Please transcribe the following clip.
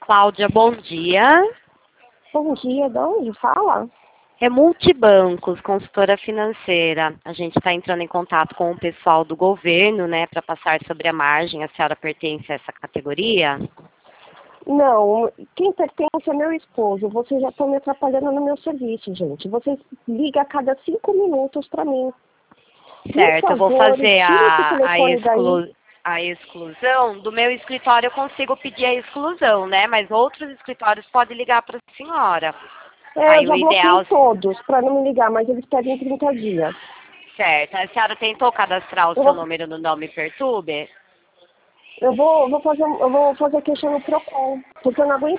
Cláudia, bom dia. Bom dia, de onde fala? É Multibancos, consultora financeira. A gente está entrando em contato com o pessoal do governo, né, para passar sobre a margem. A senhora pertence a essa categoria? Não, quem pertence é meu esposo. Vocês já estão me atrapalhando no meu serviço, gente. Vocês ligam a cada 5 minutos para mim. Certo, Por eu vou favor, fazer tira esse telefone daí. a exclusão. Do meu escritório eu consigo pedir a exclusão, né? Mas outros escritórios podem ligar para a senhora. Eu Aí o já bloqueei ideal... todos para não me ligar, mas eles pedem 30 dias. Certo. A senhora tentou cadastrar o Eu seu vou, número no Nome Perturbe? eu vou fazer queixa no Procon, porque eu não aguento